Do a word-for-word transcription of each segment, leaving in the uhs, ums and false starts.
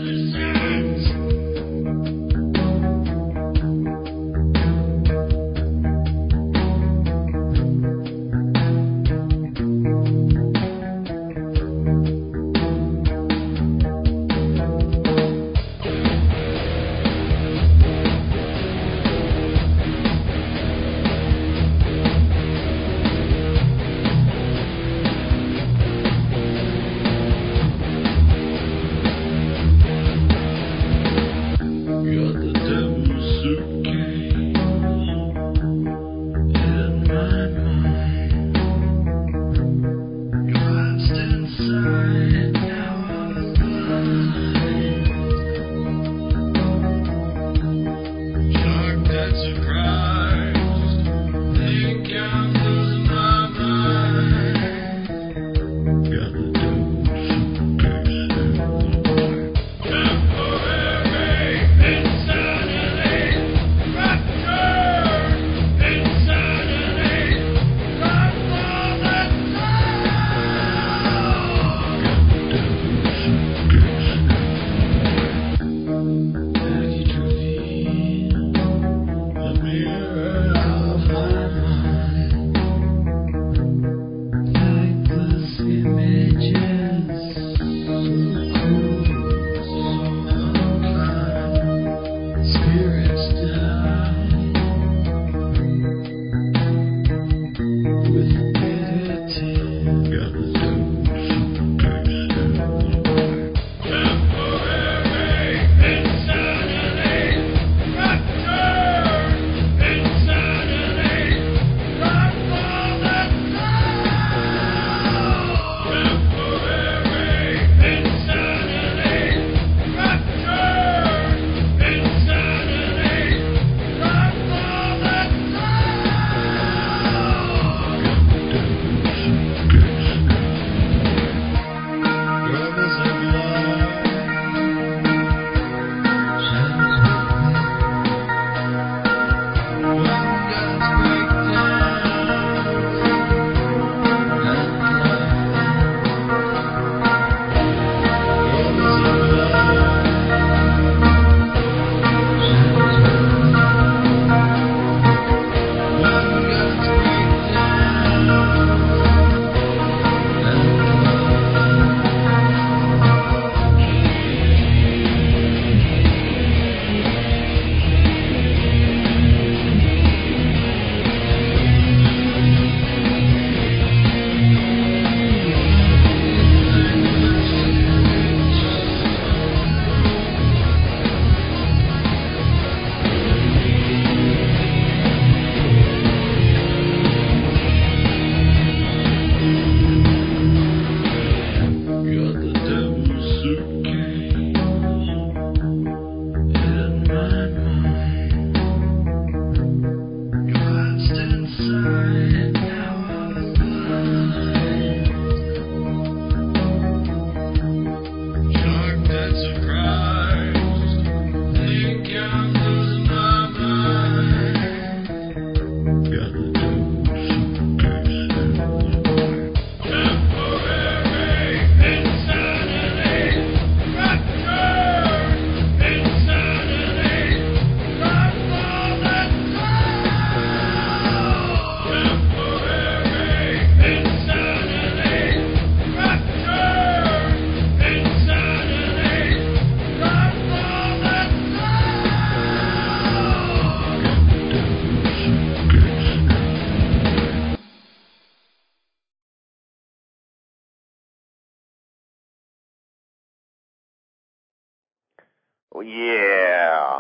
Oh, yeah.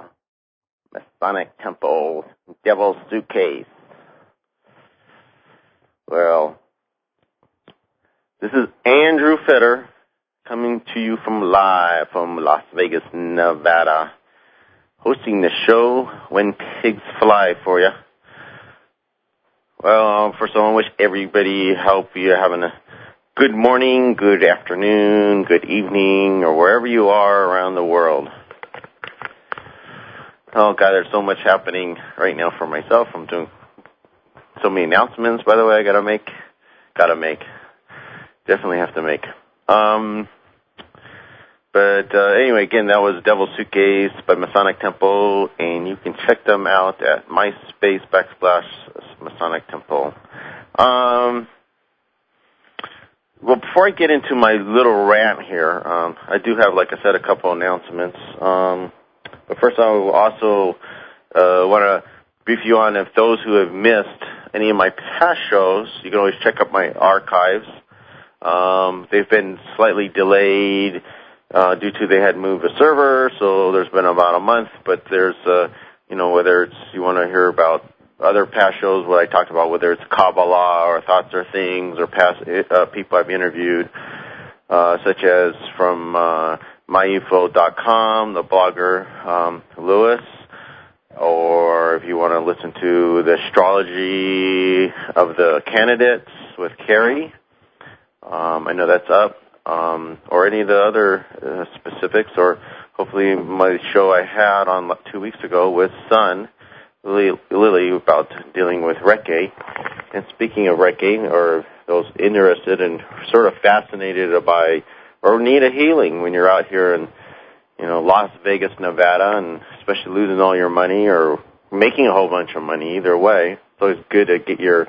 Masonic Temple, Devil's Suitcase. Well, this is Andrew Fetter coming to you from live from Las Vegas, Nevada, hosting the show When Pigs Fly for you. Well, first of all, I wish everybody, hope you're having a good morning, good afternoon, good evening, or wherever you are around the world. Oh, God, there's so much happening right now for myself. I'm doing so many announcements, by the way, I got to make. Got to make. Definitely have to make. Um, But uh, anyway, again, that was Devil's Suitcase by Masonic Temple, and you can check them out at MySpace backslash Masonic Temple. Um, well, before I get into my little rant here, um, I do have, like I said, a couple announcements. Um, but first, I will also uh, want to brief you on if those who have missed any of my past shows, you can always check out my archives. Um, they've been slightly delayed uh, due to they had moved a server, so there's been about a month. But there's, uh, you know, whether it's you want to hear about other past shows, what I talked about, whether it's Kabbalah or Thoughts or Things or past uh, people I've interviewed, uh, such as from uh, my info dot com, the blogger um, Lewis, or if you want to listen to the astrology of the candidates with Carrie, um, I know that's up, um, or any of the other uh, specifics, or hopefully my show I had on two weeks ago with Sun, Lily, Lily about dealing with Reiki. And speaking of Reiki, or those interested and sort of fascinated by or need a healing when you're out here in, you know, Las Vegas, Nevada, and especially losing all your money or making a whole bunch of money, either way, it's always good to get your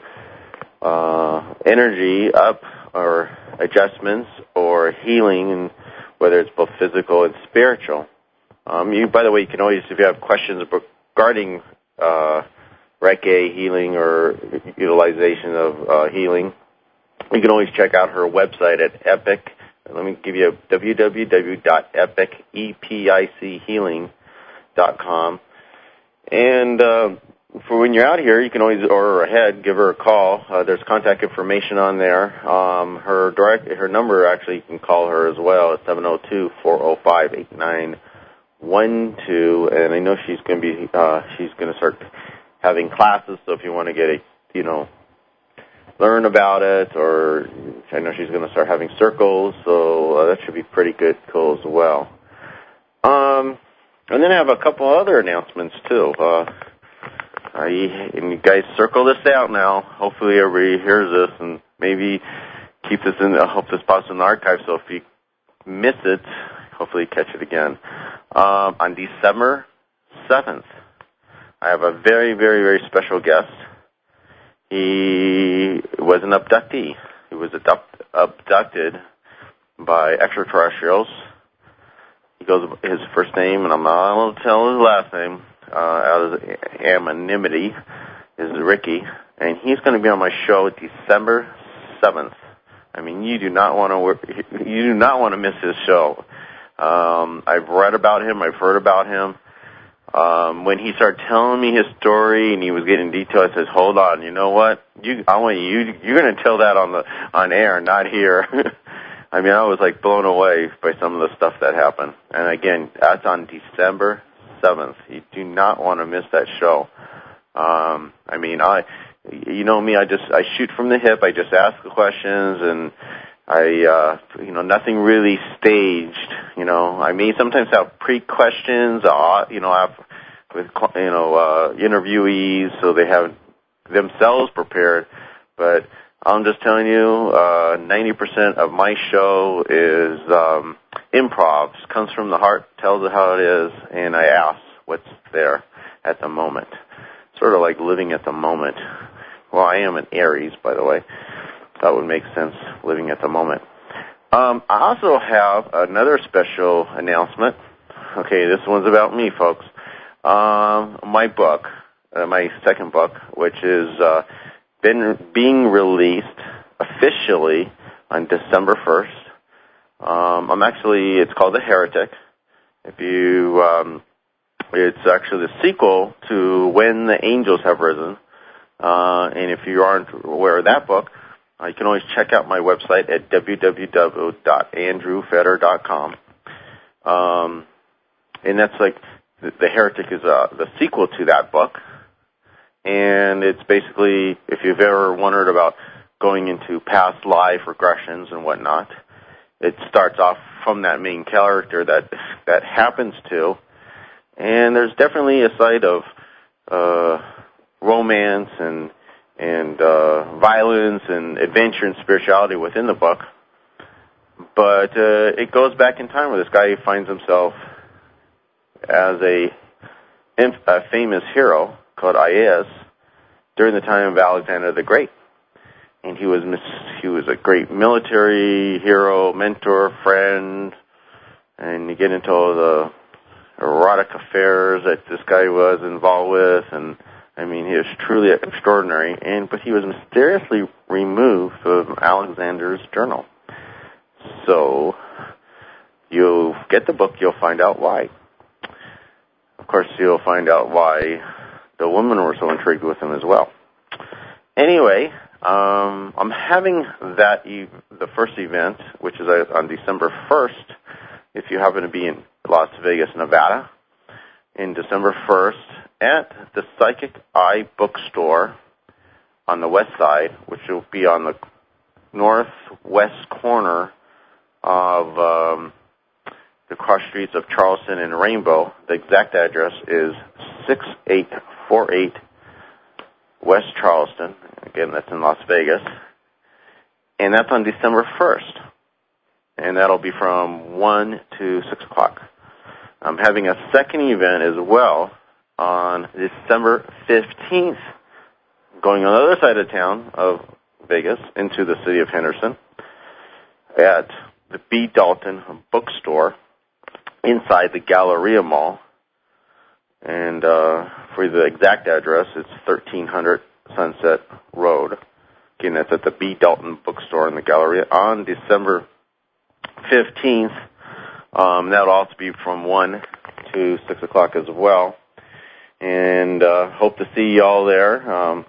uh, energy up or adjustments or healing, and whether it's both physical and spiritual. Um, you, by the way, you can always, if you have questions regarding uh, Reiki healing or utilization of uh, healing, you can always check out her website at Epic. Let me give you w w w dot epic healing dot com. And uh, for when you're out here, you can always order ahead, give her a call. Uh, there's contact information on there. Um, her direct, her number, actually, you can call her as well. It's seven oh two, four oh five, eight nine one two. And I know she's going to be, uh, she's going to start having classes. So if you want to get a, you know, learn about it, or I know she's going to start having circles, so uh, that should be pretty good, cool as well. Um, and then I have a couple other announcements too. Uh, I, and you guys circle this out now. Hopefully everybody hears this and maybe keep this in. I hope this pops in the archive, so if you miss it, hopefully catch it again. Um, on December seventh, I have a very, very, very special guest. He was an abductee. He was abduct, abducted by extraterrestrials. He goes his first name, and I'm not going to tell his last name, uh, out of anonymity, is Ricky, and he's going to be on my show December seventh. I mean, you do not want to work, you do not want to miss his show. Um, I've read about him. I've heard about him. Um, when he started telling me his story and he was getting detail, I said, "Hold on, you know what? You, I want you. You're going to tell that on the on air, not here." I mean, I was like blown away by some of the stuff that happened. And again, that's on December seventh. You do not want to miss that show. Um, I mean, I, you know me, I just I shoot from the hip. I just ask the questions, and I, uh, you know, nothing really staged. You know, I may sometimes have pre-questions, uh, you know, I have with, you know, uh, interviewees, so they have themselves prepared. But I'm just telling you, uh, ninety percent of my show is um, improv. Comes from the heart, tells it how it is, and I ask what's there at the moment. Sort of like living at the moment. Well, I am an Aries, by the way. That would make sense, living at the moment. Um, I also have another special announcement. Okay, this one's about me, folks. Um, my book, uh, my second book, which is uh, been being released officially on December first. Um, I'm actually, it's called The Heretic. If you, um, it's actually the sequel to When the Angels Have Risen. Uh, and if you aren't aware of that book, Uh, you can always check out my website at w w w dot andrew feder dot com. Um, and that's like, the, the Heretic is uh, the sequel to that book. And it's basically, if you've ever wondered about going into past life regressions and whatnot, it starts off from that main character that that happens to. And there's definitely a side of uh, romance and and uh, violence and adventure and spirituality within the book. But uh, it goes back in time where this guy finds himself as a, a famous hero called Aias during the time of Alexander the Great. And he was he was a great military hero, mentor, friend, and you get into all the erotic affairs that this guy was involved with, and I mean, he was truly extraordinary, and but he was mysteriously removed from Alexander's journal. So, you'll get the book, you'll find out why. Of course, you'll find out why the women were so intrigued with him as well. Anyway, um, I'm having that e- the first event, which is on December first, if you happen to be in Las Vegas, Nevada, in December first, at the Psychic Eye Bookstore on the west side, which will be on the northwest corner of um, the cross streets of Charleston and Rainbow. The exact address is six eight four eight West Charleston. Again, that's in Las Vegas. And that's on December first. And that'll be from one to six o'clock. I'm having a second event as well on December fifteenth, going on the other side of town of Vegas into the city of Henderson at the B. Dalton Bookstore inside the Galleria Mall. And uh, for the exact address, it's thirteen hundred Sunset Road. Again, that's at the B. Dalton Bookstore in the Galleria on December fifteenth. Um, that'll also be from one to six o'clock as well. And uh, hope to see y'all there. Um,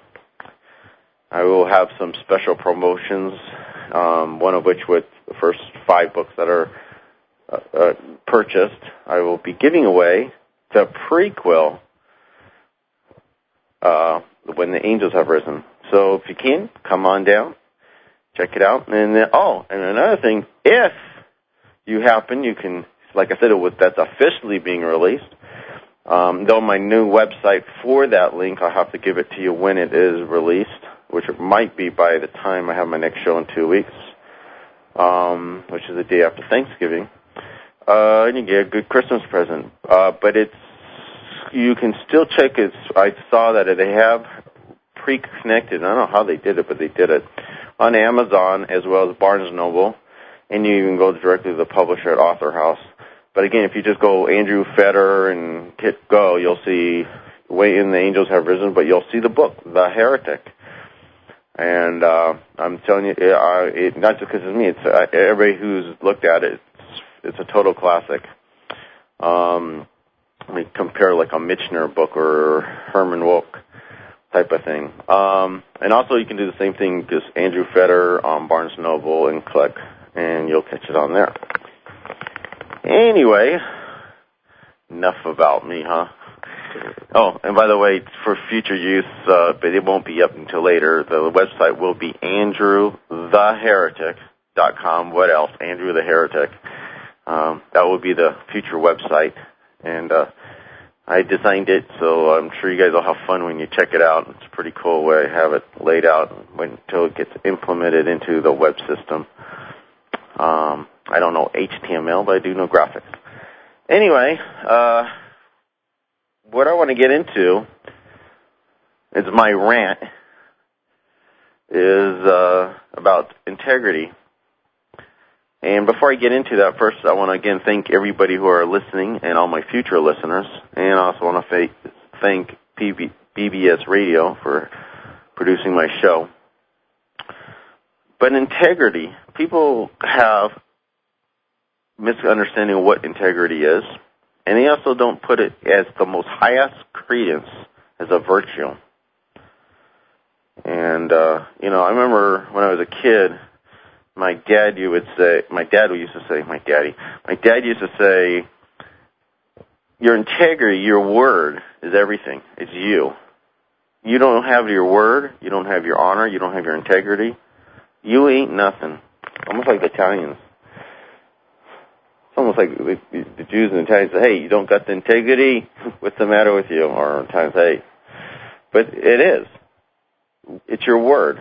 I will have some special promotions, um, one of which with the first five books that are uh, uh, purchased, I will be giving away the prequel, uh, When the Angels Have Risen. So if you can, come on down, check it out. And then, oh, and another thing, if you happen, you can, like I said, it was, that's officially being released. Um, though my new website for that link, I'll have to give it to you when it is released, which it might be by the time I have my next show in two weeks, um, which is the day after Thanksgiving. Uh, and you get a good Christmas present. Uh, but it's, you can still check it. I saw that they have pre-connected. I don't know how they did it, but they did it on Amazon as well as Barnes and Noble. And you can go directly to the publisher at Author House. But again, if you just go Andrew Feder and hit go, you'll see When the Angels Have Risen, but you'll see the book, The Heretic. And uh, I'm telling you, it, uh, it, not just because it's me, it's uh, everybody who's looked at it, it's, it's a total classic. Um, we compare like a Michener book or Herman Wouk type of thing. Um, and also you can do the same thing, just Andrew Feder on Barnes and Noble and click, and you'll catch it on there. Anyway, enough about me, huh? Oh, and by the way, for future use, uh, but it won't be up until later, the website will be andrew the heretic dot com. What else? Andrew the Heretic. Um, that will be the future website. And uh, I designed it, so I'm sure you guys will have fun when you check it out. It's a pretty cool way I have it laid out until it gets implemented into the web system. Um, I don't know H T M L, but I do know graphics. Anyway, uh, what I want to get into is my rant is uh, about integrity. And before I get into that, first I want to again thank everybody who are listening and all my future listeners. And I also want to thank B B S Radio for producing my show. But integrity, people have misunderstanding of what integrity is, and they also don't put it as the most highest credence as a virtue. And, uh, you know, I remember when I was a kid, my dad, you would say, my dad used to say, my daddy, my dad used to say, your integrity, your word is everything. It's you. You don't have your word, you don't have your honor, you don't have your integrity, you ain't nothing. Almost like the Italians. It's almost like the, the Jews and the Italians say, hey, you don't got the integrity? What's the matter with you? Or Italians say, but it is. It's your word.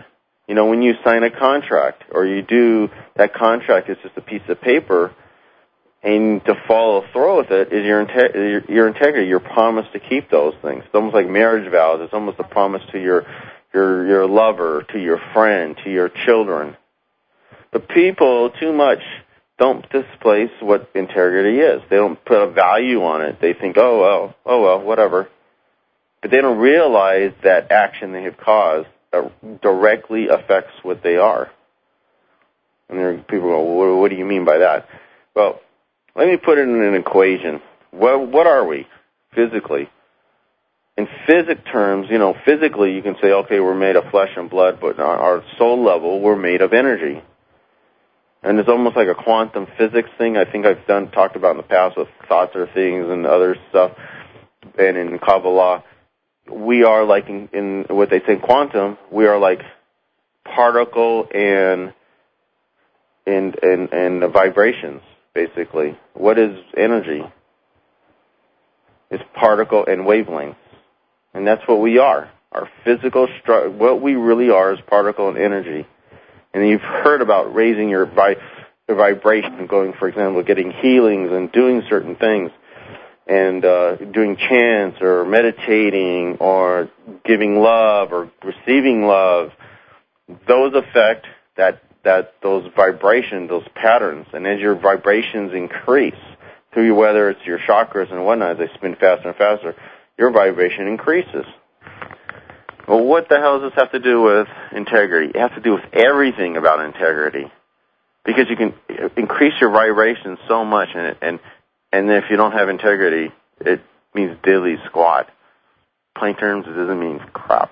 You know, when you sign a contract or you do, that contract is just a piece of paper, and to follow through with it is your, your, your integrity, your promise to keep those things. It's almost like marriage vows. It's almost a promise to your, your, your lover, to your friend, to your children. But people, too much, don't displace what integrity is. They don't put a value on it. They think, oh, well, oh, well, whatever. But they don't realize that action they have caused directly affects what they are. And there are people go, well, what do you mean by that? Well, let me put it in an equation. What, what are we physically? In physic terms, you know, physically you can say, okay, we're made of flesh and blood, but on our soul level, we're made of energy. And it's almost like a quantum physics thing. I think I've done talked about in the past with thoughts or things and other stuff. And in Kabbalah, we are like in, in what they say quantum. We are like particle and and and, and vibrations. Basically, what is energy? It's particle and wavelengths, and that's what we are. Our physical stru- what we really are is particle and energy. And you've heard about raising your, vi- your vibration, going, for example, getting healings and doing certain things, and uh, doing chants or meditating or giving love or receiving love. Those affect that. that those vibrations, those patterns, and as your vibrations increase through whether it's your chakras and whatnot, as they spin faster and faster, your vibration increases. Well, what the hell does this have to do with integrity? It has to do with everything about integrity, because you can increase your vibration so much, and and and if you don't have integrity, it means dilly squat. Plain terms, it doesn't mean crap.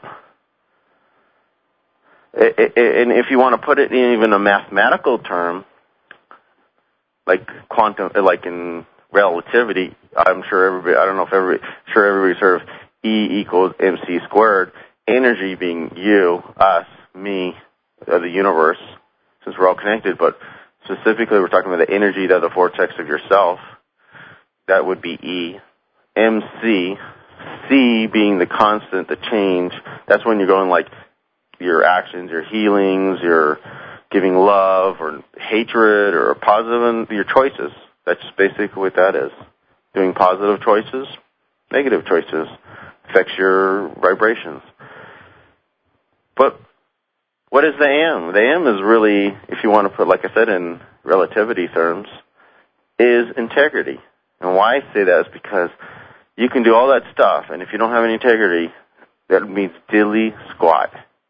And if you want to put it in even a mathematical term, like quantum, like in relativity, I'm sure everybody, I don't know if everybody, sure everybody's heard of E equals mc squared, energy being you, us, me, uh, the universe, since we're all connected, but specifically we're talking about the energy to the vortex of yourself. That would be E. Mc, C being the constant, the change. That's when you're going like, your actions, your healings, your giving love or hatred or positive, and your choices. That's basically what that is. Doing positive choices, negative choices affects your vibrations. But what is the M? The M is really, if you want to put, like I said, in relativity terms, is integrity. And why I say that is because you can do all that stuff, and if you don't have any integrity, that means dilly squat.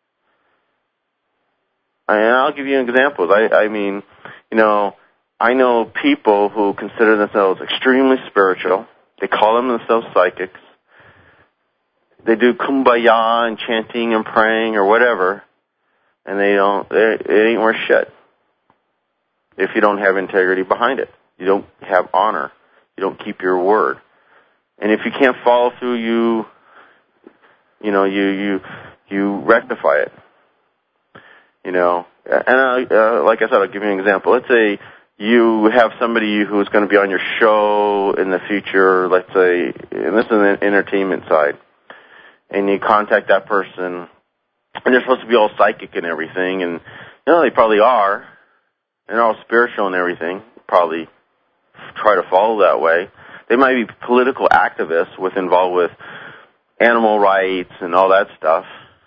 And I'll give you examples. I, I mean, you know, I know people who consider themselves extremely spiritual. They call themselves psychics. They do kumbaya and chanting and praying or whatever, and they don't. They, it ain't worth shit if you don't have integrity behind it. You don't have honor. You don't keep your word. And if you can't follow through, you, you know, you you you rectify it. You know, and uh, uh, like I said, I'll give you an example. Let's say you have somebody who's going to be on your show in the future, let's say, and this is an entertainment side, and you contact that person, and they're supposed to be all psychic and everything, and, you know, they probably are, and they're all spiritual and everything, probably try to follow that way. They might be political activists with involved with animal rights and all that stuff,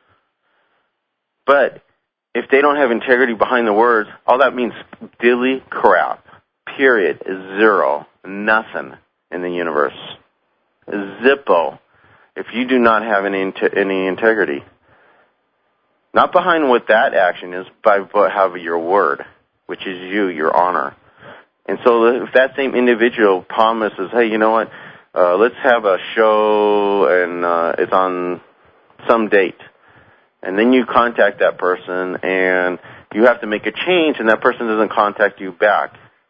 but if they don't have integrity behind the words, all that means dilly crap. Period. Zero. Nothing in the universe. Zippo. If you do not have any any integrity. Not behind what that action is, but have your word, which is you, your honor. And so if that same individual promises, hey, you know what, uh, let's have a show and uh, it's on some date. And then you contact that person, and you have to make a change, and that person doesn't contact you back.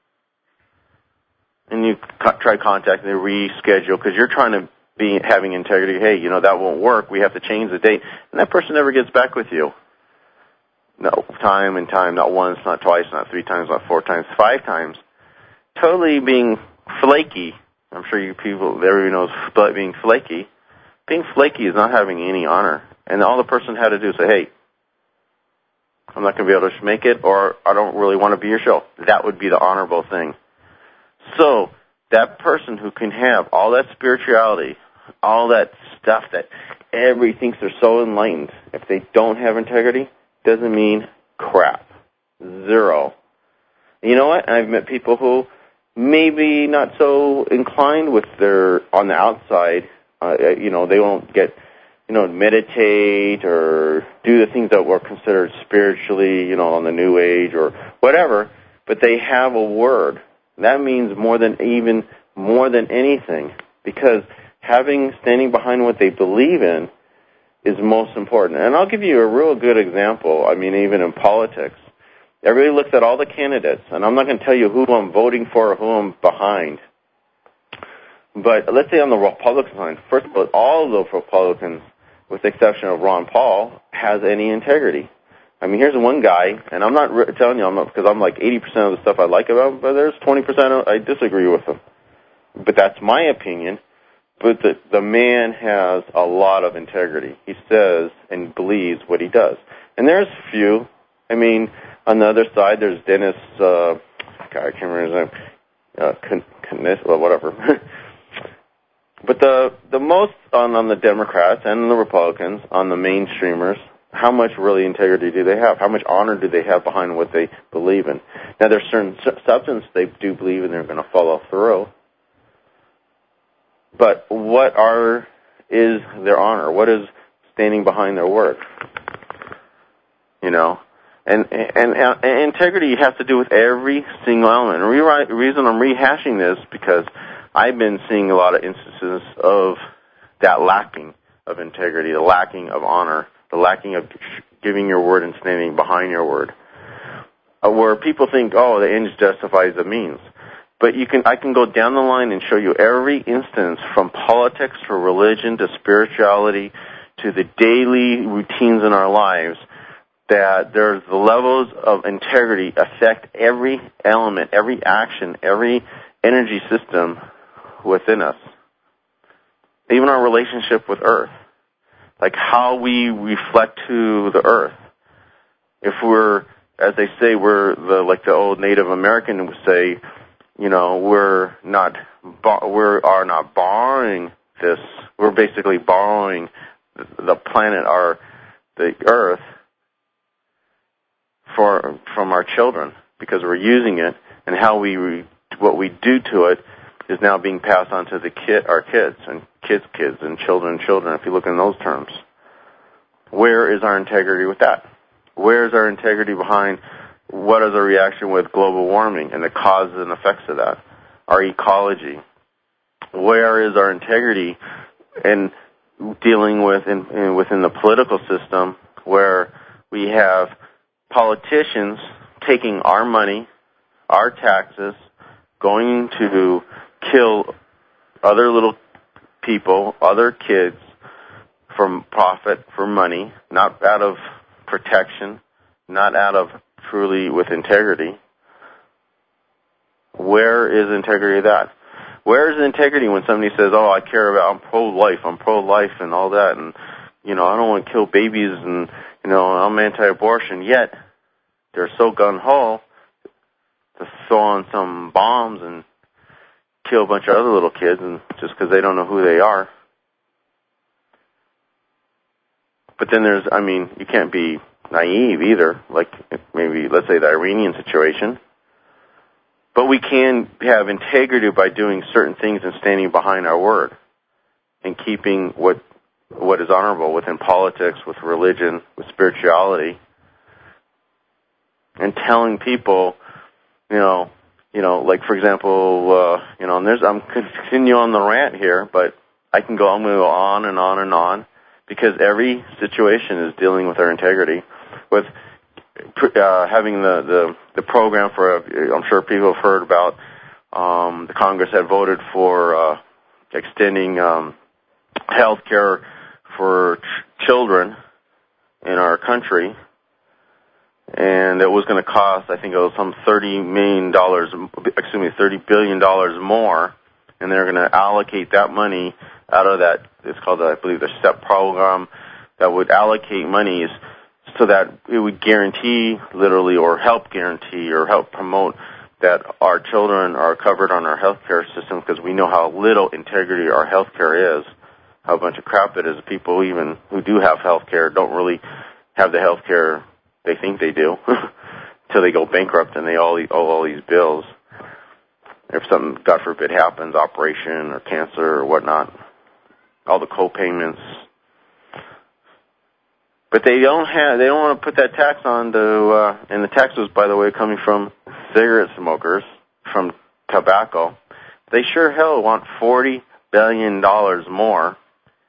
And you co- try contacting, they reschedule, because you're trying to be having integrity. Hey, you know, that won't work. We have to change the date. And that person never gets back with you. No, time and time, not once, not twice, not three times, not four times, five times. Totally being flaky. I'm sure you people, everyone knows being flaky. Being flaky is not having any honor. And all the person had to do is say, hey, I'm not going to be able to make it, or I don't really want to be your show. That would be the honorable thing. So that person who can have all that spirituality, all that stuff that everybody thinks they're so enlightened, if they don't have integrity, doesn't mean crap. Zero. You know what? I've met people who maybe not so inclined with their, on the outside, uh, you know, they won't get, you know, meditate or do the things that were considered spiritually, you know, on the New Age or whatever, but they have a word. That means more than even, more than anything, because having, standing behind what they believe in is most important. And I'll give you a real good example. I mean, even in politics. Everybody looks at all the candidates, and I'm not going to tell you who I'm voting for or who I'm behind. But let's say on the Republican side, first of all, all of the Republicans, with the exception of Ron Paul, has any integrity. I mean, here's one guy, and I'm not re- telling you, I'm not, because I'm like eighty percent of the stuff I like about him, but there's twenty percent I disagree with him. But that's my opinion. But the, the man has a lot of integrity. He says and believes what he does. And there's a few. I mean, on the other side, there's Dennis, uh, God, I can't remember his name, uh, Con- Con- well, whatever. But the the most on, on the Democrats and the Republicans, on the mainstreamers, how much really integrity do they have? How much honor do they have behind what they believe in? Now, there's certain su- substance they do believe in they're going to follow through. But what are is their honor? What is standing behind their word? You know? And, and, and integrity has to do with every single element. And the reason I'm rehashing this because I've been seeing a lot of instances of that lacking of integrity, the lacking of honor, the lacking of giving your word and standing behind your word, uh, where people think, oh, the ends justifies the means. But you can, I can go down the line and show you every instance from politics to religion to spirituality to the daily routines in our lives that there's the levels of integrity affect every element, every action, every energy system within us. Even our relationship with Earth. Like how we reflect to the Earth. If we're, as they say, we're the, like the old Native American would say, you know, we're not, we are not borrowing this. We're basically borrowing the planet, our, the Earth, for from our children because we're using it, and how we re, what we do to it is now being passed on to the kid, our kids and kids' kids and children, children. If you look in those terms, where is our integrity with that? Where is our integrity behind what is our reaction with global warming and the causes and effects of that? Our ecology. Where is our integrity in dealing with in, in, within the political system where we have politicians taking our money, our taxes, going to kill other little people, other kids, for profit, for money, not out of protection, not out of truly with integrity. Where is integrity of that? Where is the integrity when somebody says, oh, I care about, I'm pro-life, I'm pro-life and all that, and, you know, I don't want to kill babies and, you know, I'm anti-abortion, yet they're so gung-ho to throw on some bombs and kill a bunch of other little kids and just because they don't know who they are. But then there's, I mean, you can't be naive either, like maybe, let's say, the Iranian situation. But we can have integrity by doing certain things and standing behind our word and keeping what what is honorable within politics, with religion, with spirituality, and telling people, you know, you know, like for example, uh, you know, and there's I'm continuing on the rant here, but I can go, I'm going to go on and on and on because every situation is dealing with our integrity, with uh, having the, the the program for, uh, I'm sure people have heard about, um, the Congress had voted for uh, extending um, health care for ch- children in our country, and it was going to cost, I think it was some thirty million dollars, excuse me, thirty billion dollars more, and they're going to allocate that money out of that, it's called, I believe, the STEP program, that would allocate monies so that it would guarantee, literally, or help guarantee or help promote that our children are covered on our healthcare system, because we know how little integrity our healthcare is, how bunch of crap it is. People even who do have healthcare don't really have the healthcare they think they do until they go bankrupt and they all owe all these bills. If something, God forbid, happens, operation or cancer or whatnot, all the co-payments. But they don't have, they don't want to put that tax on to, uh, and the tax was, by the way, coming from cigarette smokers, from tobacco. They sure hell want forty billion dollars more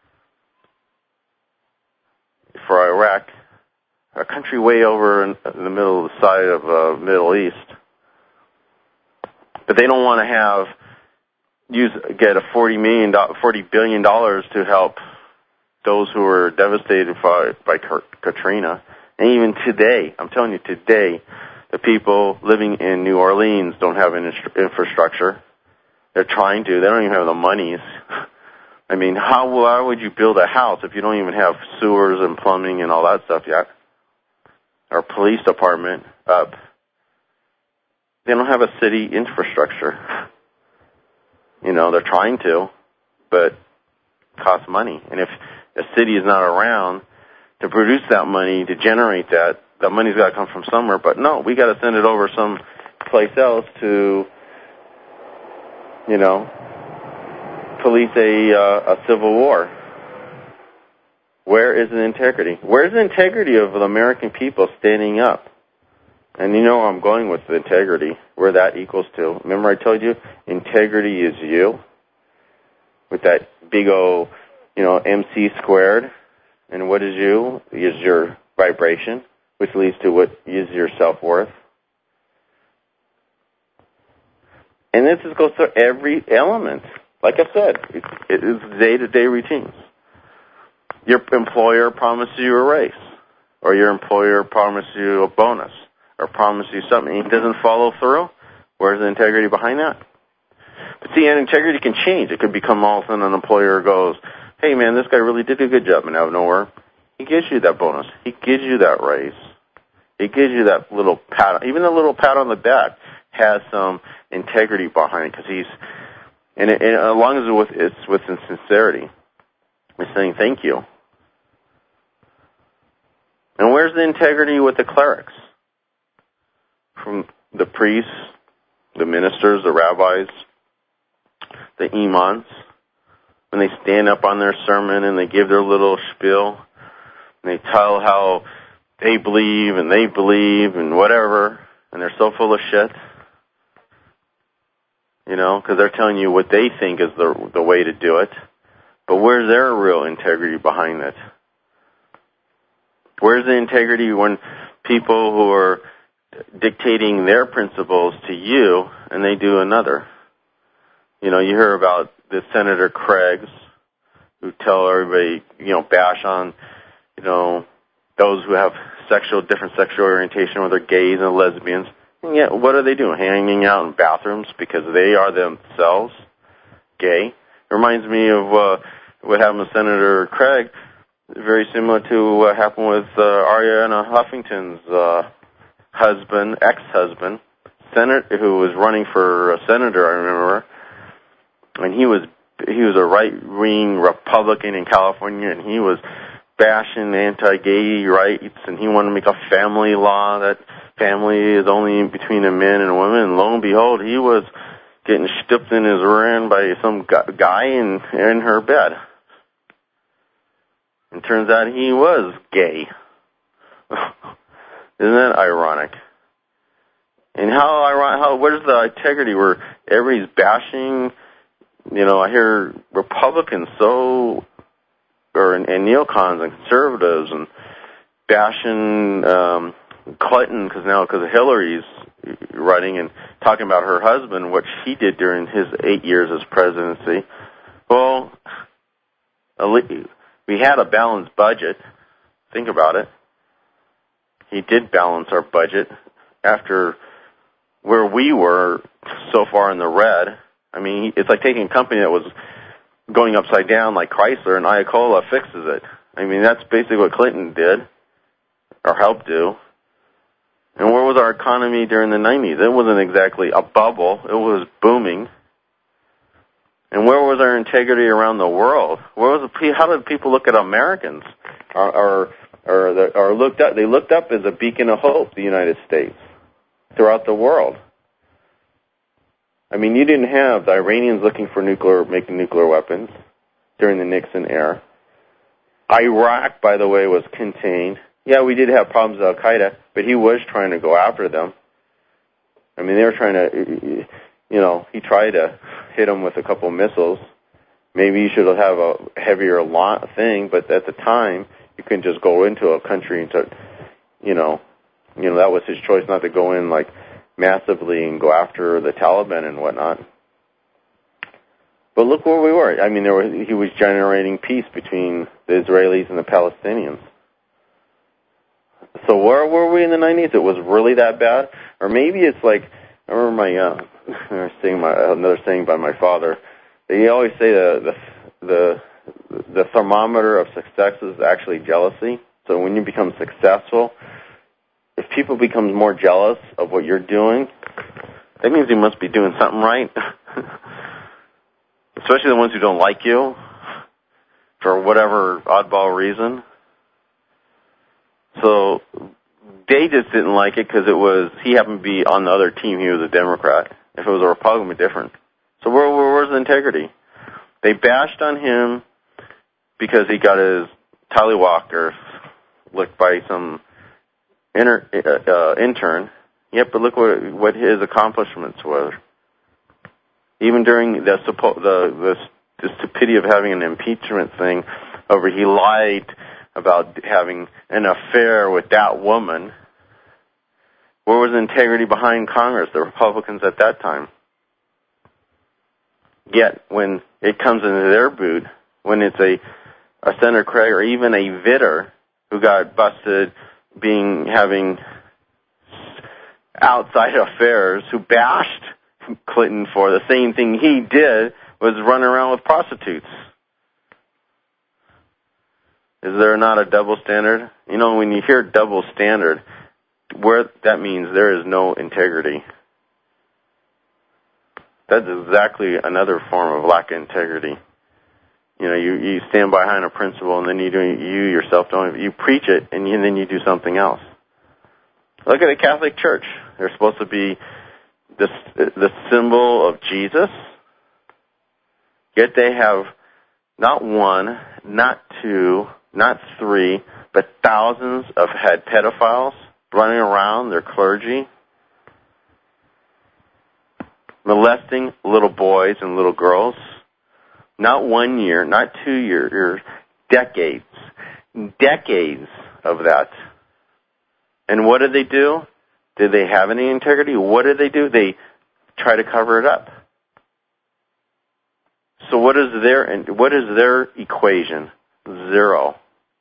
for Iraq, a country way over in the middle of the side of the uh, Middle East. But they don't want to have, use, get a forty million, forty billion dollars to help those who were devastated by, by Katrina. And even today, I'm telling you, today, the people living in New Orleans don't have an infrastructure. They're trying to. They don't even have the monies. I mean, how, why would you build a house if you don't even have sewers and plumbing and all that stuff yet? Or police department up. They don't have a city infrastructure. You know, they're trying to, but it costs money. And if a city is not around to produce that money, to generate that, that money's got to come from somewhere. But no, we got to send it over someplace else to, you know, police a uh, a civil war. Where is the integrity? Where's the integrity of the American people standing up? And you know where I'm going with the integrity, where that equals to. Remember I told you, integrity is you, with that big O, you know, M C squared. And what is you? Is your vibration, which leads to what is your self-worth. And this just goes through every element. Like I said, it, it is day-to-day routines. Your employer promised you a raise, or your employer promised you a bonus, or promised you something, and he doesn't follow through. Where's the integrity behind that? But see, and integrity can change. It could become all of a sudden an employer goes, hey man, this guy really did a good job, and out of nowhere, he gives you that bonus. He gives you that raise. He gives you that little pat, even a little pat on the back has some integrity behind it, because he's, and, it, and as long as it's with, it's with sincerity, it's saying thank you. And where's the integrity with the clerics? From the priests, the ministers, the rabbis, the imams, when they stand up on their sermon and they give their little spiel, and they tell how they believe and they believe and whatever, and they're so full of shit, you know, because they're telling you what they think is the the way to do it. But where's their real integrity behind it? Where's the integrity when people who are dictating their principles to you and they do another? You know, you hear about the Senator Craigs who tell everybody, you know, bash on, you know, those who have sexual, different sexual orientation, whether gays and lesbians. And yet, what are they doing? Hanging out in bathrooms because they are themselves gay? It reminds me of uh, what happened with Senator Craig, very similar to what happened with uh, Ariana Huffington's uh, husband, ex-husband, senator, who was running for a senator, I remember, and he was he was a right-wing Republican in California, and he was bashing anti-gay rights, and he wanted to make a family law that family is only between a man and a woman, and lo and behold, he was getting stooped in his rear end by some guy in, in her bed. And turns out he was gay. Isn't that ironic? And how ironic, how, where's the integrity where everybody's bashing, you know, I hear Republicans so, or and neocons and conservatives and bashing um, Clinton because now because Hillary's running and talking about her husband, what she did during his eight years as presidency. Well, we had a balanced budget. Think about it. He did balance our budget after where we were so far in the red. I mean, it's like taking a company that was going upside down like Chrysler, and Ayatollah fixes it. I mean, that's basically what Clinton did. or helped do. And where was our economy during the nineties? It wasn't exactly a bubble. It was booming. And where was our integrity around the world? Where was the, how did people look at Americans? Or, or, or, the, or looked up? They looked up as a beacon of hope, the United States, throughout the world. I mean, you didn't have the Iranians looking for nuclear, making nuclear weapons during the Nixon era. Iraq, by the way, was contained. Yeah, we did have problems with Al-Qaeda, but he was trying to go after them. I mean, they were trying to, you know, he tried to hit them with a couple missiles. Maybe you should have a heavier lot thing, but at the time, you couldn't just go into a country and start, you know, you know, that was his choice not to go in, like, massively and go after the Taliban and whatnot. But look where we were. I mean, there were, he was generating peace between the Israelis and the Palestinians. So where were we in the nineties? It was really that bad? Or maybe it's like, I remember my, uh, saying my, another saying by my father, they always say the, the, the, the thermometer of success is actually jealousy. So when you become successful, if people become more jealous of what you're doing, that means you must be doing something right. Especially the ones who don't like you for whatever oddball reason. So they just didn't like it because it was, he happened to be on the other team. He was a Democrat. If it was a Republican, it'd be different. So where, where where's the integrity? They bashed on him because he got his tallywalker licked by some inter, uh, intern. Yep, but look what what his accomplishments were. Even during the the the, the stupidity of having an impeachment thing over, he lied about having an affair with that woman. Where was the integrity behind Congress, the Republicans at that time? Yet, when it comes into their boot, when it's a, a Senator Craig or even a Vitter who got busted being, having outside affairs, who bashed Clinton for the same thing he did, was running around with prostitutes. Is there not a double standard? You know, when you hear double standard, where that means there is no integrity. That's exactly another form of lack of integrity. You know, you, you stand behind a principle and then you do, you yourself don't, you preach it and, you, and then you do something else. Look at the Catholic Church. They're supposed to be the, the symbol of Jesus, yet they have not one, not two, not three, but thousands of head pedophiles running around, their clergy, molesting little boys and little girls. Not one year, not two years, decades, decades of that. And what did they do? Did they have any integrity? What did they do? They try to cover it up. So what is their what is their equation? Zero.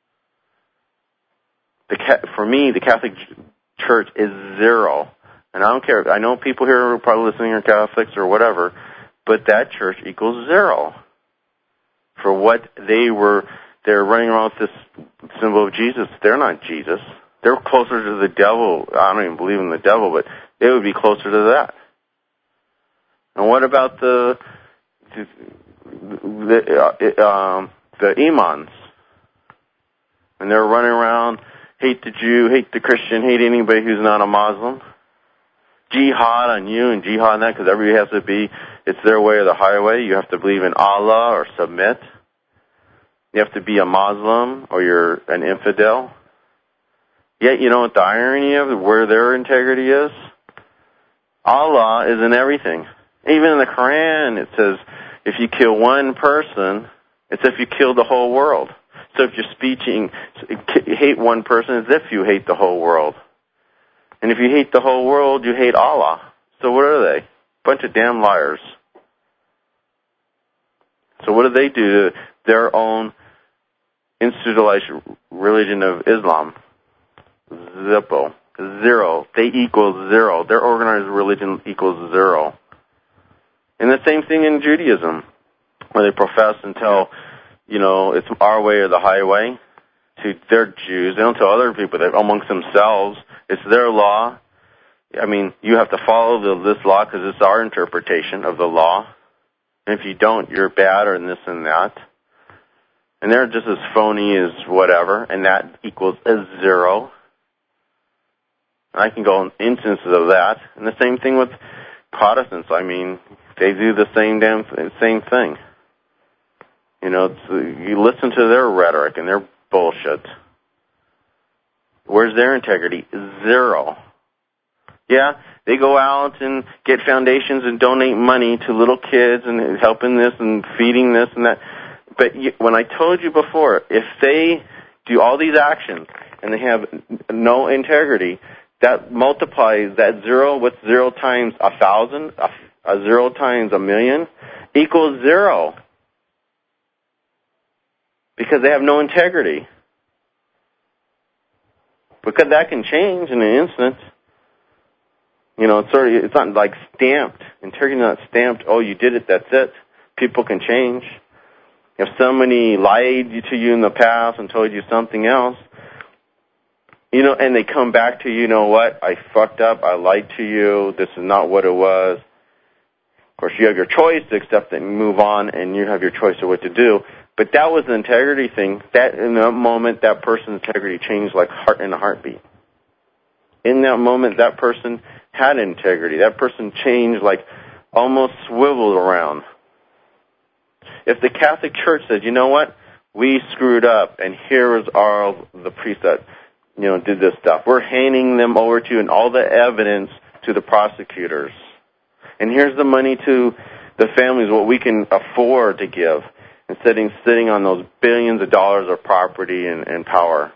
The, for me, the Catholic Church is zero. And I don't care. I know people here are probably listening are Catholics or whatever, but that church equals zero. For what they were, they're running around with this symbol of Jesus. They're not Jesus. They're closer to the devil. I don't even believe in the devil, but they would be closer to that. And what about the the, the, uh, um, the imams? And they're running around, hate the Jew, hate the Christian, hate anybody who's not a Muslim. Jihad on you and jihad on that, because everybody has to be, it's their way or the highway. You have to believe in Allah or submit. You have to be a Muslim or you're an infidel. Yet, you know what the irony of where their integrity is? Allah is in everything. Even in the Quran, it says, if you kill one person, it's as if you killed the whole world. So if you're speaking, hate one person, it's as if you hate the whole world. And if you hate the whole world, you hate Allah. So what are they? Bunch of damn liars. So what do they do to their own institutionalized religion of Islam? Zippo. Zero. They equal zero. Their organized religion equals zero. And the same thing in Judaism, where they profess and tell, you know, it's our way or the highway. to their Jews. They don't tell other people. They're amongst themselves. It's their law. I mean, you have to follow the, this law because it's our interpretation of the law. And if you don't, you're bad or this and that. And they're just as phony as whatever, and that equals a zero. I can go in instances of that. And the same thing with Protestants. I mean, they do the same damn same thing. You know, it's, you listen to their rhetoric and their bullshit. Where's their integrity? Zero. Yeah, they go out and get foundations and donate money to little kids and helping this and feeding this and that. But you, when I told you before, if they do all these actions and they have no integrity, that multiplies that zero. What's zero times a thousand? A, a zero times a million equals zero. Because they have no integrity. Because that can change in an instant. You know, it's sort of, it's not like stamped. Integrity is not stamped. Oh, you did it, that's it. People can change. If somebody lied to you in the past and told you something else, you know, and they come back to you, you know what, I fucked up, I lied to you, this is not what it was. Of course, you have your choice to accept it and move on, and you have your choice of what to do. But that was an integrity thing. That in that moment, that person's integrity changed like heart in a heartbeat. In that moment, that person had integrity. That person changed like almost swiveled around. If the Catholic Church said, you know what, we screwed up, and here is all the priests that, you know, did this stuff. We're handing them over to you and all the evidence to the prosecutors. And here's the money to the families, what we can afford to give, instead of sitting on those billions of dollars of property and, and power.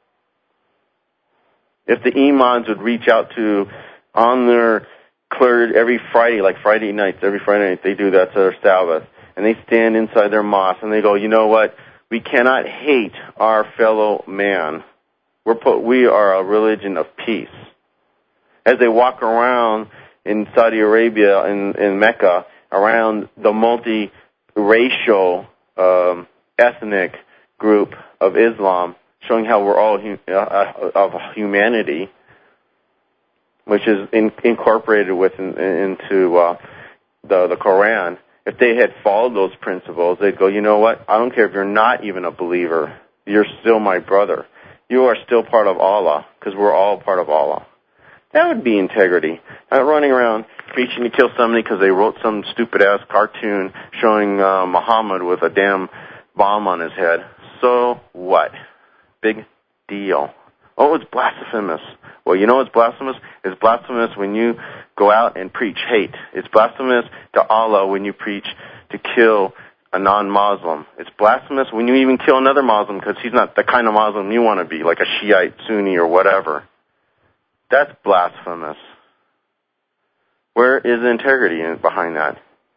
If the imams would reach out to, on their clergy every Friday, like Friday nights, every Friday night they do that to their Sabbath, and they stand inside their mosque and they go, you know what, we cannot hate our fellow man. We're put, we are a religion of peace. As they walk around in Saudi Arabia, in, in Mecca, around the multi-racial, um, ethnic group of Islam, showing how we're all hu- uh, of humanity, which is in, incorporated with in, into uh, the the Quran. If they had followed those principles, they'd go, you know what? I don't care if you're not even a believer. You're still my brother. You are still part of Allah, because we're all part of Allah. That would be integrity. Not running around preaching to kill somebody because they wrote some stupid-ass cartoon showing uh, Muhammad with a damn bomb on his head. So what? Big deal. Oh, it's blasphemous. Well, you know what's blasphemous? It's blasphemous when you go out and preach hate. It's blasphemous to Allah when you preach to kill a non-Muslim. It's blasphemous when you even kill another Muslim because he's not the kind of Muslim you want to be, like a Shiite, Sunni, or whatever. That's blasphemous. Where is the integrity behind that?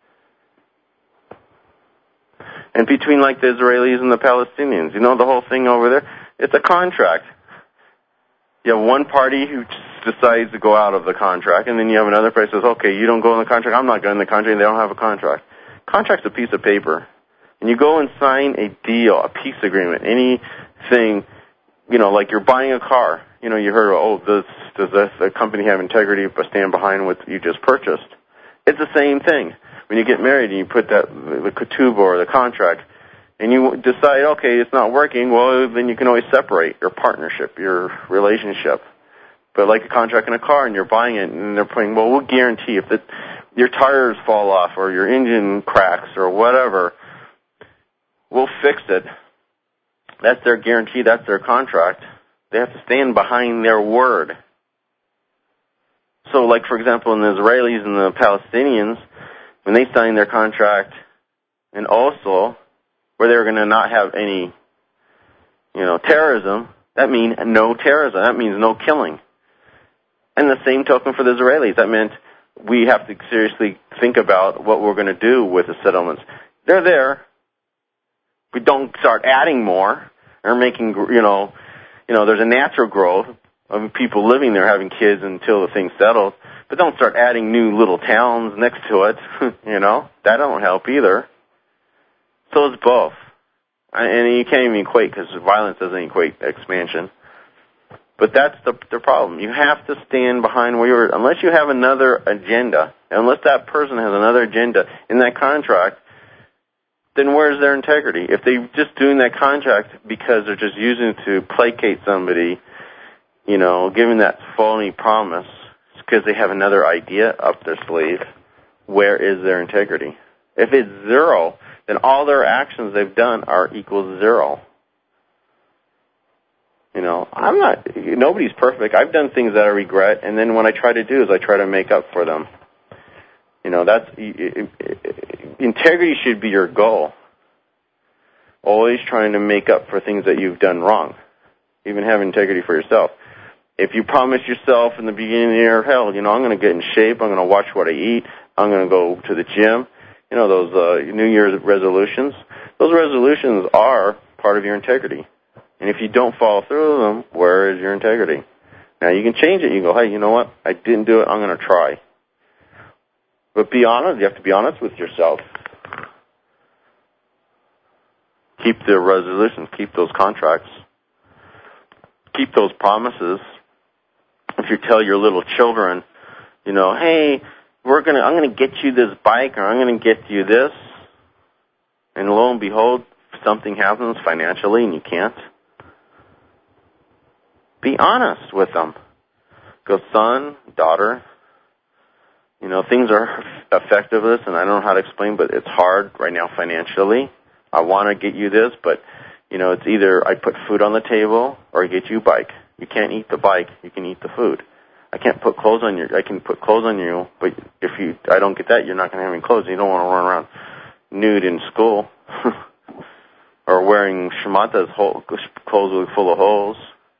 And between, like, the Israelis and the Palestinians, you know, the whole thing over there, it's a contract. You have one party who decides to go out of the contract, and then you have another party who says, okay, you don't go in the contract, I'm not going in the contract, and they don't have a contract. Contract's a piece of paper. And you go and sign a deal, a peace agreement, anything, you know, like you're buying a car. You know, you heard, oh, does, does this the company have integrity but stand behind what you just purchased? It's the same thing. When you get married and you put that, the ketubah or the contract, and you decide, okay, it's not working, well, then you can always separate your partnership, your relationship. But like a contract in a car, and you're buying it, and they're putting, well, we'll guarantee if the, your tires fall off or your engine cracks or whatever, we'll fix it. That's their guarantee. That's their contract. They have to stand behind their word. So, like, for example, in the Israelis and the Palestinians, when they signed their contract in Oslo, where they were going to not have any, you know, terrorism, that means no terrorism. That means no killing. And the same token for the Israelis. That meant we have to seriously think about what we're going to do with the settlements. They're there. We don't start adding more or making, you know, you know, there's a natural growth of people living there, having kids until the thing's settled. But don't start adding new little towns next to it, you know. That don't help either. So it's both. And you can't even equate, because violence doesn't equate expansion. But that's the the problem. You have to stand behind where you're, unless you have another agenda, unless that person has another agenda in that contract, then where's their integrity? If they're just doing that contract because they're just using it to placate somebody, you know, giving that phony promise because they have another idea up their sleeve, where is their integrity? If it's zero, then all their actions they've done are equal zero. You know, I'm not, nobody's perfect. I've done things that I regret, and then what I try to do is I try to make up for them. You know, that's, integrity should be your goal. Always trying to make up for things that you've done wrong. Even have integrity for yourself. If you promise yourself in the beginning of the year, hell, you know, I'm going to get in shape, I'm going to watch what I eat, I'm going to go to the gym, you know, those uh, New Year's resolutions, those resolutions are part of your integrity. And if you don't follow through with them, where is your integrity? Now, you can change it. You can go, hey, you know what? I didn't do it. I'm going to try. But be honest. You have to be honest with yourself. Keep the resolutions. Keep those contracts. Keep those promises. If you tell your little children, you know, hey, we're gonna, I'm going to get you this bike, or I'm going to get you this, and lo and behold, something happens financially and you can't. Be honest with them. Go, son, daughter, you know, things are effective with this, and I don't know how to explain, but it's hard right now financially. I want to get you this, but, you know, it's either I put food on the table or I get you a bike. You can't eat the bike. You can eat the food. I can't put clothes on you. I can put clothes on you, but if you, I don't get that, you're not going to have any clothes. You don't want to run around nude in school or wearing shamatas, clothes full of holes.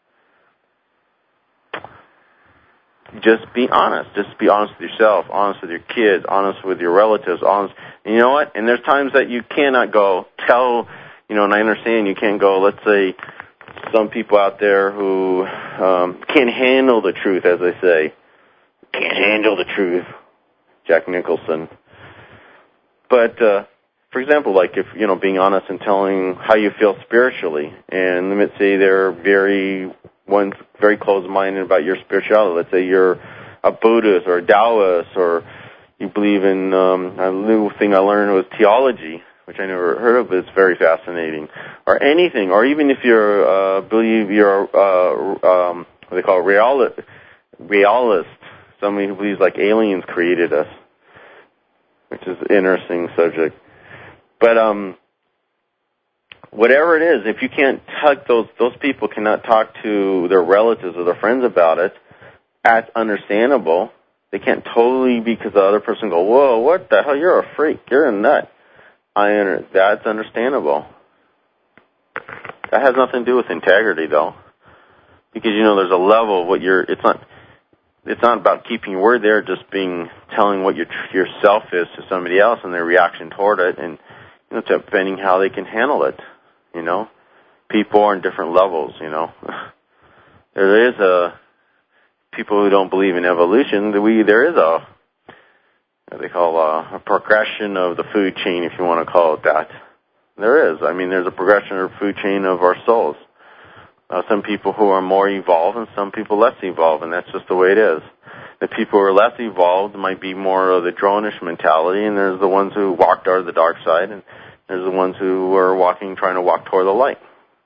Just be honest. Just be honest with yourself, honest with your kids, honest with your relatives, honest. And you know what? And there's times that you cannot go tell, you know, and I understand you can't go, let's say, some people out there who um, can't handle the truth, as they say. Can't handle the truth. Jack Nicholson. But, uh, for example, like if, you know, being honest and telling how you feel spiritually, and let's say they're very, one's very close-minded about your spirituality. Let's say you're a Buddhist or a Taoist, or you believe in, um, a new thing I learned was theology, which I never heard of, but it's very fascinating. Or anything, or even if you're, uh, believe you're, uh, um, what they call realist, realist, somebody who believes like aliens created us, which is an interesting subject. But, um, whatever it is, if you can't talk, those, those people cannot talk to their relatives or their friends about it, that's understandable. They can't totally, because the other person go, whoa, what the hell, you're a freak, you're a nut. I under, that's understandable. That has nothing to do with integrity, though, because you know there's a level of what you're. It's not. It's not about keeping your word there. Just being telling what your yourself is to somebody else and their reaction toward it, and you know, depending how they can handle it. You know, people are in different levels. You know, there is a people who don't believe in evolution. We there is a what they call a, a progression of the food chain, if you want to call it that. There is. I mean, there's a progression of the food chain of our souls. Uh, some people who are more evolved and some people less evolved, and that's just the way it is. The people who are less evolved might be more of the drone-ish mentality, and there's the ones who walked out of the dark side, and there's the ones who are walking, trying to walk toward the light.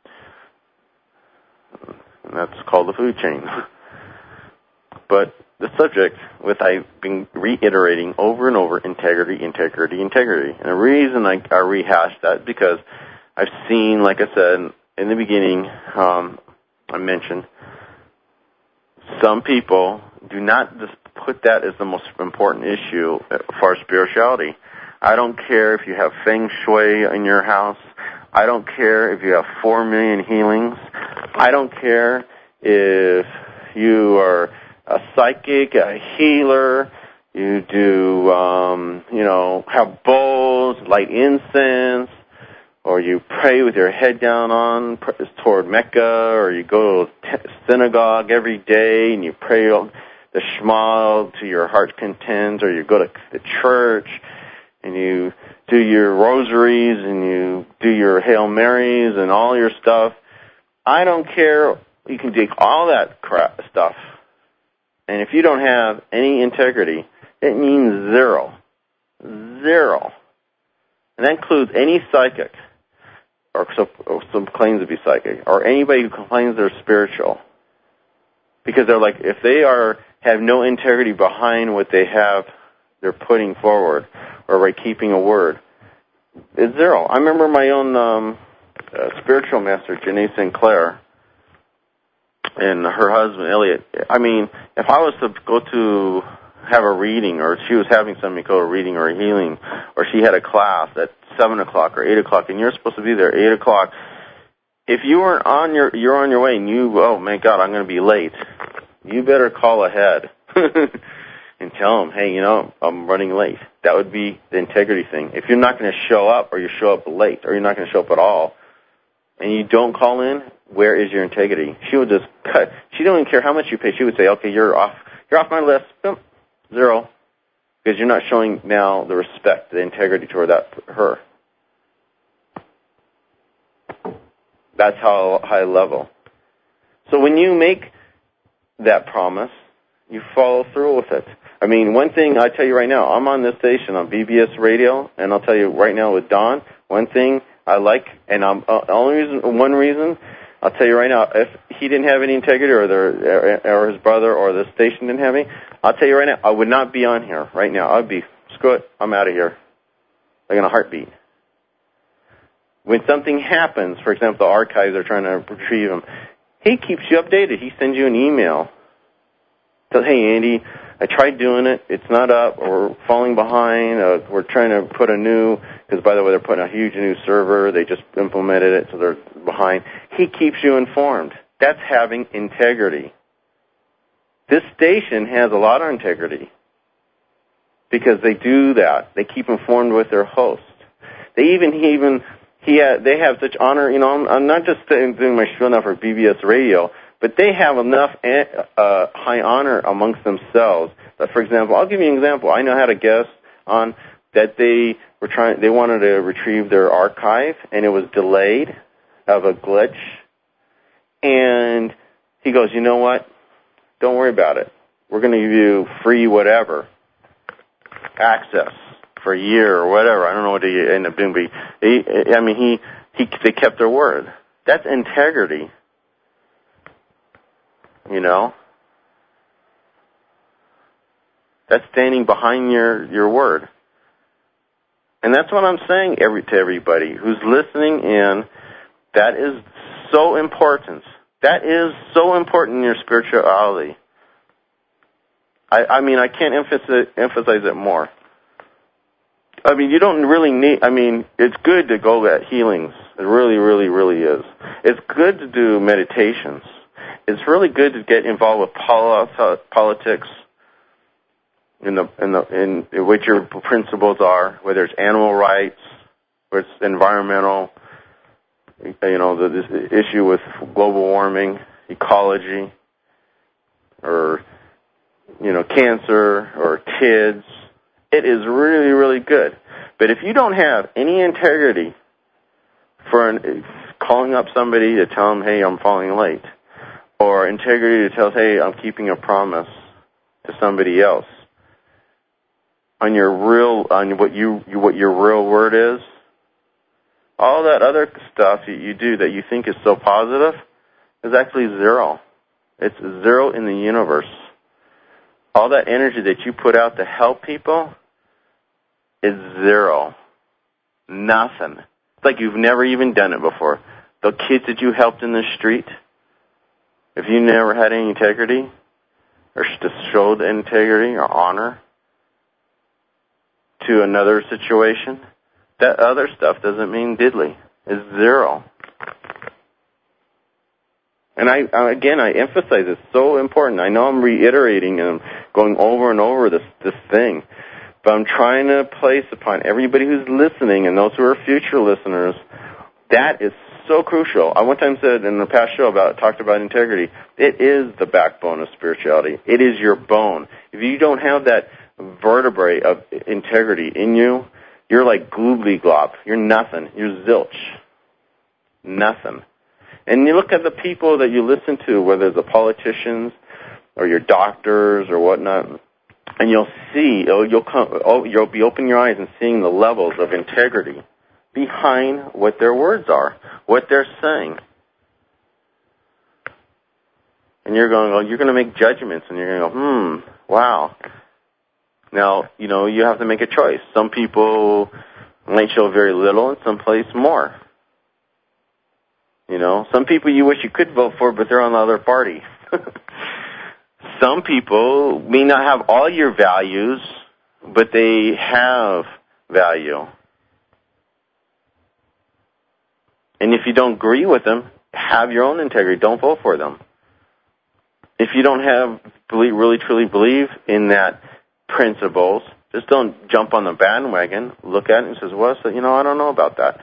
And that's called the food chain. But the subject, with I've been reiterating over and over, integrity, integrity, integrity. And the reason I, I rehash that is because I've seen, like I said in the beginning, um, I mentioned, some people do not just put that as the most important issue for spirituality. I don't care if you have feng shui in your house. I don't care if you have four million healings. I don't care if you are a psychic, a healer, you do, um, you know, have bowls, light incense, or you pray with your head down on toward Mecca, or you go to synagogue every day and you pray the Shema to your heart's content, or you go to the church and you do your rosaries and you do your Hail Marys and all your stuff. I don't care. You can take all that crap stuff. And if you don't have any integrity, it means zero. Zero. And that includes any psychic, or some, or some claims to be psychic, or anybody who complains they're spiritual. Because they're like, if they are have no integrity behind what they have, they're putting forward, or by keeping a word, it's zero. I remember my own um, uh, spiritual master, Janae Sinclair, and her husband, Elliot. I mean, if I was to go to have a reading, or she was having somebody go to a reading or a healing, or she had a class at seven o'clock or eight o'clock, and you're supposed to be there at eight o'clock, if you weren't on your, you're on your way, and you, oh my God, I'm going to be late, you better call ahead and tell them, hey, you know, I'm running late. That would be the integrity thing. If you're not going to show up, or you show up late, or you're not going to show up at all, and you don't call in, where is your integrity? She would just cut. She don't even care how much you pay. She would say, okay, you're off. You're off my list. Boom, zero. Because you're not showing now the respect, the integrity toward that her. That's how high level. So when you make that promise, you follow through with it. I mean, one thing I tell you right now, I'm on this station on B B S Radio, and I'll tell you right now with Don, one thing I like, and I'm uh, only reason, one reason, I'll tell you right now, if he didn't have any integrity, or their, or his brother, or the station didn't have any, I'll tell you right now, I would not be on here right now. I'd be, screw it, I'm out of here, like in a heartbeat. When something happens, for example, the archives are trying to retrieve them, he keeps you updated. He sends you an email. Says, hey, Andy, I tried doing it. It's not up, or we're falling behind. Uh, we're trying to put a new, because, by the way, they're putting a huge new server. They just implemented it, so they're behind. He keeps you informed. That's having integrity. This station has a lot of integrity because they do that. They keep informed with their host. They even, he even, he ha, they have such honor. You know, I'm, I'm not just doing my show now for B B S Radio, but they have enough uh, high honor amongst themselves. But for example, I'll give you an example. I know I had a guest on that they were trying. They wanted to retrieve their archive, and it was delayed of a glitch. And he goes, you know what? Don't worry about it. We're going to give you free whatever access for a year or whatever. I don't know what they ended up doing, but he, I mean, he, he they kept their word. That's integrity. You know, that's standing behind your, your word. And that's what I'm saying every, to everybody who's listening in. That is so important. That is so important in your spirituality. I, I mean, I can't emphasize, emphasize it more. I mean, you don't really need, I mean, it's good to go at healings. It really, really, really is. It's good to do meditations. It's really good to get involved with politics, in the in the in what your principles are, whether it's animal rights, whether it's environmental, you know, the, this issue with global warming, ecology, or you know, cancer, or kids. It is really, really good. But if you don't have any integrity for an, calling up somebody to tell them, hey, I'm falling late, or integrity to tell, hey, I'm keeping a promise to somebody else, on your real, on what you, what your real word is, all that other stuff you, you do that you think is so positive is actually zero. It's zero in the universe. All that energy that you put out to help people is zero. Nothing. It's like you've never even done it before. The kids that you helped in the street, if you never had any integrity, or just showed integrity or honor to another situation, that other stuff doesn't mean diddly. It's zero. And I, again, I emphasize it's so important. I know I'm reiterating and going over and over this, this thing, but I'm trying to place upon everybody who's listening and those who are future listeners, that is so crucial. I one time said in the past show about, talked about integrity. It is the backbone of spirituality. It is your bone. If you don't have that vertebrae of integrity in you, You're like gloobly glob. You're nothing. You're zilch. Nothing. And you look at the people that you listen to, whether it's the politicians or your doctors or whatnot, and you'll see, oh, you'll come, oh, you'll be opening your eyes and seeing the levels of integrity behind what their words are, what they're saying. And you're going, oh, you're going to make judgments, and you're going to go, hmm, wow. Now, you know, you have to make a choice. Some people might show very little, and some place more. You know, some people you wish you could vote for, but they're on the other party. Some people may not have all your values, but they have value. And if you don't agree with them, have your own integrity. Don't vote for them. If you don't have believe, really truly believe in that principles, just don't jump on the bandwagon. Look at it and says, well, so, you know, I don't know about that.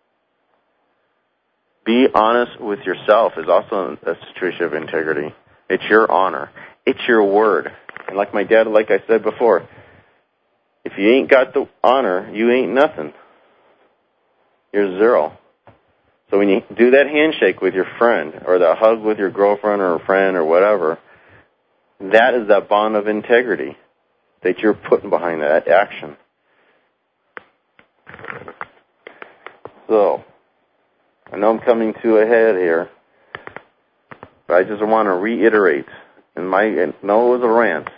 Be honest with yourself is also a situation of integrity. It's your honor. It's your word. And like my dad, like I said before, if you ain't got the honor, you ain't nothing. You're zero. So when you do that handshake with your friend or that hug with your girlfriend or a friend or whatever, that is that bond of integrity that you're putting behind that action. So, I know I'm coming to a head here, but I just want to reiterate, and my and no, it was a rant,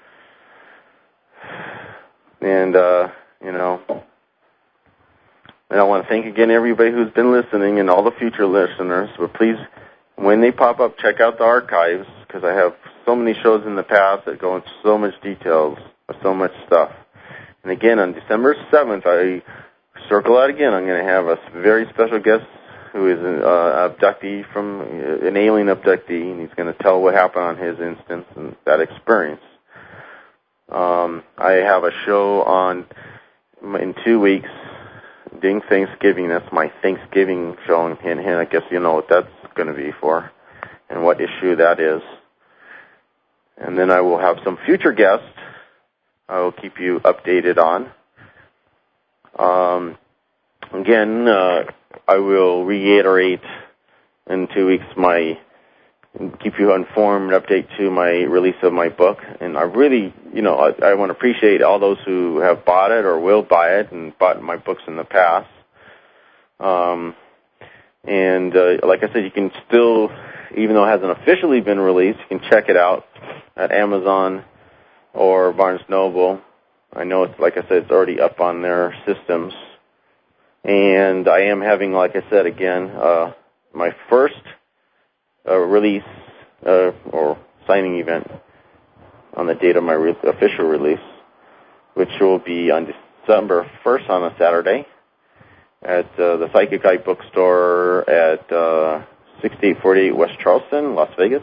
and uh, you know, and I want to thank again everybody who's been listening and all the future listeners. But please, when they pop up, check out the archives because I have so many shows in the past that go into so much details, so much stuff. And again, on December seventh, I circle out again. I'm going to have a very special guest who is an uh, abductee from uh, an alien abductee, and he's going to tell what happened on his instance and that experience. Um, I have a show on in two weeks, doing Thanksgiving. That's my Thanksgiving show, and, and I guess you know what that's going to be for and what issue that is. And then I will have some future guests I will keep you updated on. Um, again, uh, I will reiterate in two weeks my, keep you informed and update to my release of my book. And I really, you know, I, I want to appreciate all those who have bought it or will buy it and bought my books in the past. Um, and uh, like I said, you can still, even though it hasn't officially been released, you can check it out at Amazon or Barnes Noble. I know it's, like I said, it's already up on their systems. And I am having, like I said again, uh, my first uh, release uh, or signing event on the date of my re- official release, which will be on December first on a Saturday at uh, the Psychic Eye Bookstore at uh, sixty-eight forty-eight West Charleston, Las Vegas.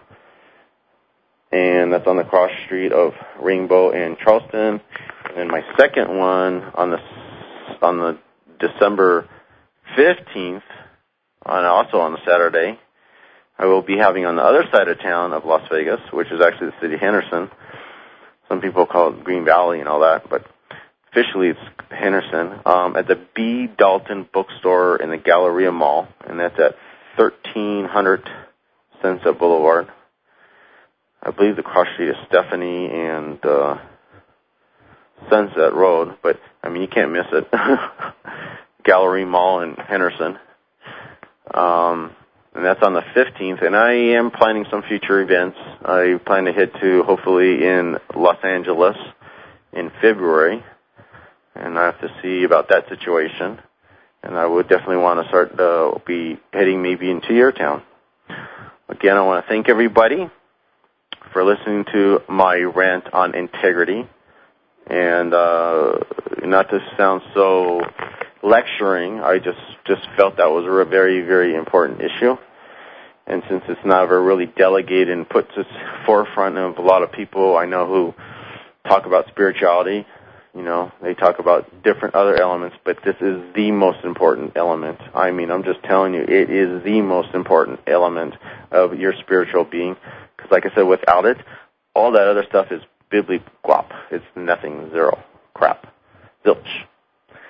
And that's on the cross street of Rainbow and Charleston. And then my second one on the on the December fifteenth, on also on a Saturday, I will be having on the other side of town of Las Vegas, which is actually the city of Henderson. Some people call it Green Valley and all that, but officially it's Henderson, um, at the B. Dalton Bookstore in the Galleria Mall, and that's at thirteen hundred Sunset Boulevard. I believe the cross street is Stephanie and uh, Sunset Road, but, I mean, you can't miss it. Gallery Mall in Henderson. Um, and that's on the fifteenth, and I am planning some future events. I plan to hit to, hopefully, in Los Angeles in February, and I have to see about that situation. And I would definitely want to start, uh, be heading maybe into your town. Again, I want to thank everybody for listening to my rant on integrity. And uh, not to sound so lecturing, I just, just felt that was a very, very important issue. And since it's not ever really delegated and put to the forefront of a lot of people I know who talk about spirituality, you know, they talk about different other elements, but this is the most important element. I mean, I'm just telling you, it is the most important element of your spiritual being. Because like I said, without it, all that other stuff is bibbly guap. It's nothing, zero, crap, zilch.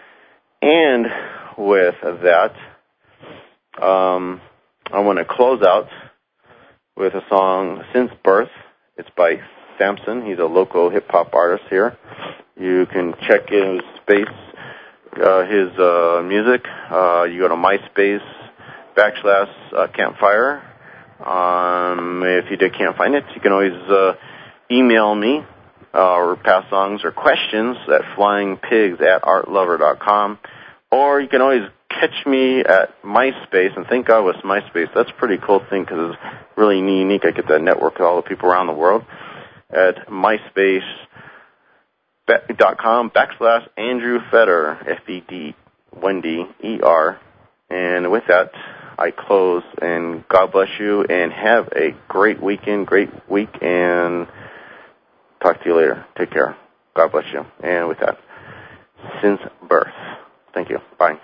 And with that, um, I want to close out with a song, Since Birth. It's by Samson. He's a local hip-hop artist here. You can check his space, uh, his uh, music. Uh, you go to MySpace backslash uh, Campfire. Um, if you can't find it, you can always uh, email me uh, or pass songs or questions at flyingpigs at artlover dot com. Or you can always catch me at MySpace, and thank God with MySpace. That's a pretty cool thing because it's really unique. I get to network with all the people around the world at MySpace dot com backslash Andrew Feder, F E D, Wendy, E R. And with that, I close, and God bless you, and have a great weekend, great week, and talk to you later. Take care. God bless you. And with that, Since Birth. Thank you. Bye.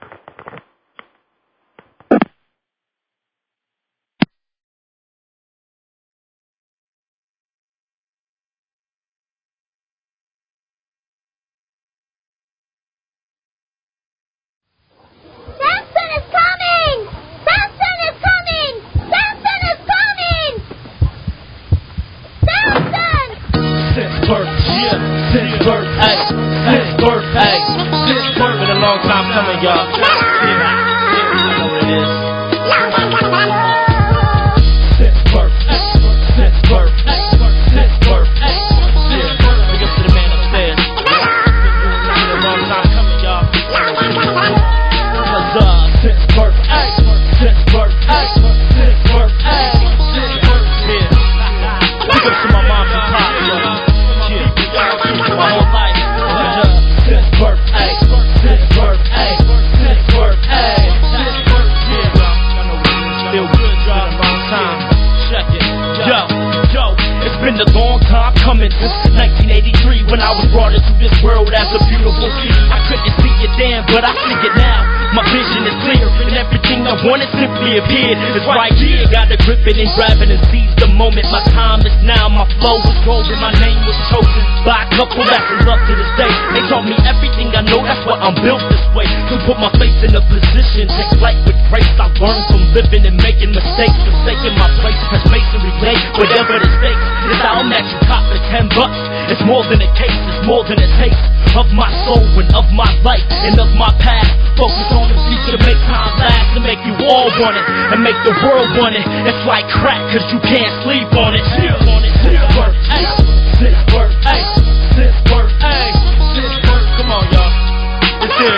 Grabbing and seize the moment. My time is now. My flow was golden. My name was chosen by a couple that love to this day. They taught me everything I know. That's why I'm built this way. To put my face in a position, take flight with grace. I learned from living and making mistakes, forsaking my place. Cause masonry late, whatever the stakes. This album that you cop for ten bucks. It's more than a case. It's more than a taste of my soul and of my life and of my past. Focus on the future to make time last, to make you all want it and make the world want it. It's like crack, cause you can't sleep on it. Sleep on it. Sit work, ayy. Sit work, ayy. Sit work, ayy. Sit work. Come on, y'all. It's here,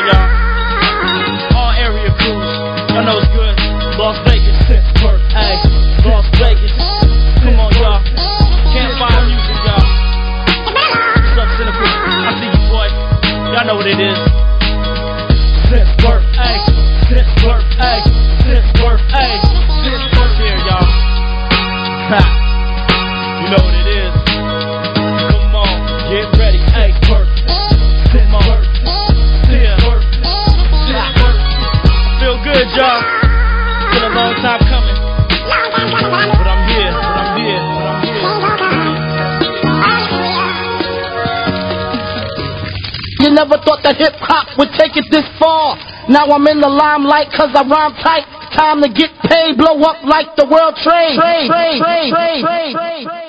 y'all. All area crews. Y'all know it's good. Las Vegas. Sit work, ayy. Las Vegas. Come on, y'all. Campfire music, y'all. What's up, Cynical? I see you, boy. Y'all know what it is. Sit work, ayy. Sit work, ayy. Sit work, ayy. Sit work here, y'all. Ha. You know what it is. Come on, get ready, ayy. Work. Sit work. Sit work. Sit work. I feel good, y'all. It's been a long time coming. But I'm here, but I'm here, but I'm here. You never thought that hip-hop would take it this far. Now I'm in the limelight cause I rhyme tight. Time to get paid, blow up like the World Trade. Trade, trade, trade, trade, trade.